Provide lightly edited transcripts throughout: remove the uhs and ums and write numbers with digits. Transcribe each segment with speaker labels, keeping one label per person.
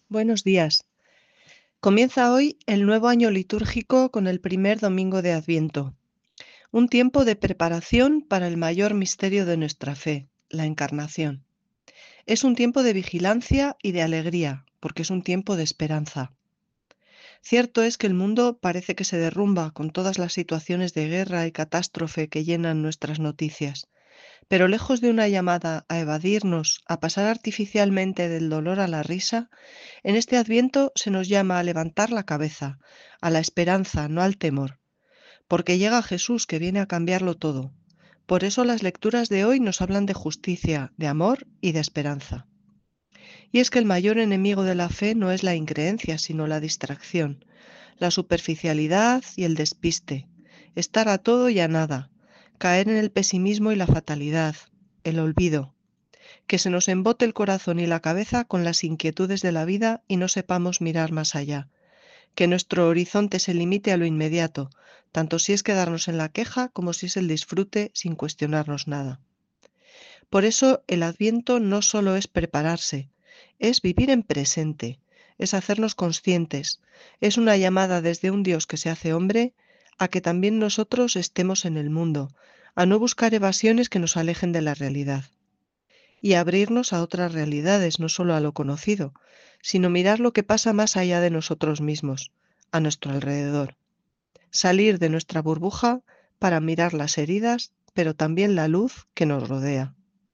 Speaker 1: Buenos días. Comienza hoy el nuevo año litúrgico con el primer domingo de Adviento, un tiempo de preparación para el mayor misterio de nuestra fe, la Encarnación. Es un tiempo de vigilancia y de alegría, porque es un tiempo de esperanza. Cierto es que el mundo parece que se derrumba con todas las situaciones de guerra y catástrofe que llenan nuestras noticias, pero lejos de una llamada a evadirnos, a pasar artificialmente del dolor a la risa, en este Adviento se nos llama a levantar la cabeza, a la esperanza, no al temor, porque llega Jesús que viene a cambiarlo todo. Por eso las lecturas de hoy nos hablan de justicia, de amor y de esperanza. Y es que el mayor enemigo de la fe no es la increencia, sino la distracción, la superficialidad y el despiste, estar a todo y a nada, caer en el pesimismo y la fatalidad, el olvido, que se nos embote el corazón y la cabeza con las inquietudes de la vida y no sepamos mirar más allá, que nuestro horizonte se limite a lo inmediato, tanto si es quedarnos en la queja como si es el disfrute sin cuestionarnos nada. Por eso el Adviento no solo es prepararse, es vivir en presente, es hacernos conscientes, es una llamada desde un Dios que se hace hombre a que también nosotros estemos en el mundo, a no buscar evasiones que nos alejen de la realidad y abrirnos a otras realidades, no solo a lo conocido, sino mirar lo que pasa más allá de nosotros mismos, a nuestro alrededor. Salir de nuestra burbuja para mirar las heridas, pero también la luz que nos rodea.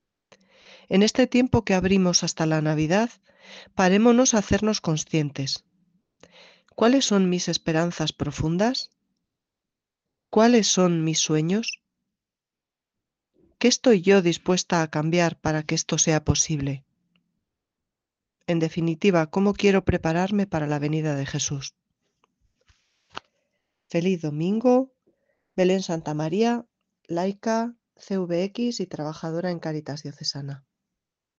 Speaker 1: En este tiempo que abrimos hasta la Navidad, parémonos a hacernos conscientes. ¿Cuáles son mis esperanzas profundas? ¿Cuáles son mis sueños? ¿Qué estoy yo dispuesta a cambiar para que esto sea posible? En definitiva, ¿cómo quiero prepararme para la venida de Jesús? Feliz domingo, Belén Santa María, laica, CVX y trabajadora en Cáritas Diocesana.